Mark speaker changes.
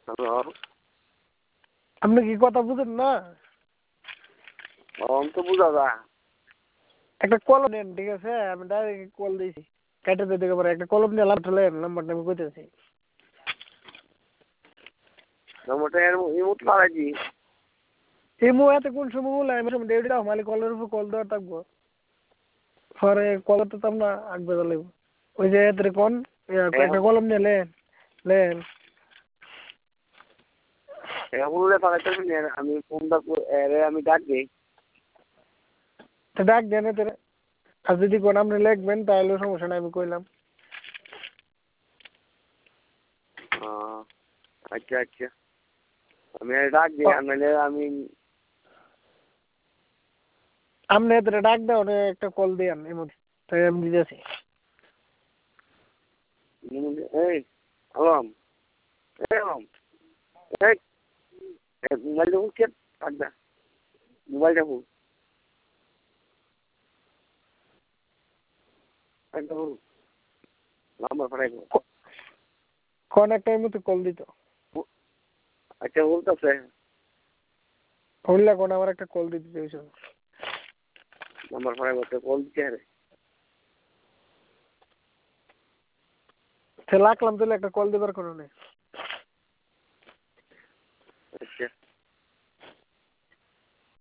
Speaker 1: Hello.
Speaker 2: আপনি কি কথা বুঝেন না?
Speaker 1: আমি তো বুঝা যা।
Speaker 2: একটা কলম নেন, ঠিক আছে? আমি ডাইরেক্ট কল দিয়েছি, কেটে দিতে পারে। একটা কলম নিয়ে নাম্বারটা আমি কইতেছি।
Speaker 1: নম্বরটা ইমোট লাগাইছি।
Speaker 2: এই মুহূর্তে কোন সময় বলে আমি সময় ডেউটি দাও, মালিক কলের উপর কল দেওয়া থাকবো। পরে কল তো না আঁকবে লাগবে। ওই যে এদের কোন একটা কলম নিয়ে লেন।
Speaker 1: আমি ফোনটা আমি ডাক দিই।
Speaker 2: ডাক দেন এদের। আর যদি কোন আপনি লিখবেন তাহলে সমস্যা নাই, আমি কইলাম।
Speaker 1: আচ্ছা আচ্ছা, আমি ডাক দিই। আমি
Speaker 2: আপনি এদের ডাক দাও, একটা কল দিয়ান এর মধ্যে, তাই আমি দিতেছি।
Speaker 1: এই আলাম, আলাম, এই মোবাইলটা উঠছে, কাটটা মোবাইলটা ফুল নাম্বার ফাটাই
Speaker 2: কোন একটা এর মধ্যে কল দিত।
Speaker 1: আচ্ছা বলতেছে
Speaker 2: বললা কোন আমার একটা কল দিতে চাইছো।
Speaker 1: নাম্বার ফাটাই করতে কল দিতে রে।
Speaker 2: সে লাখলাম তাহলে একটা কল দিবার কোনো নেই।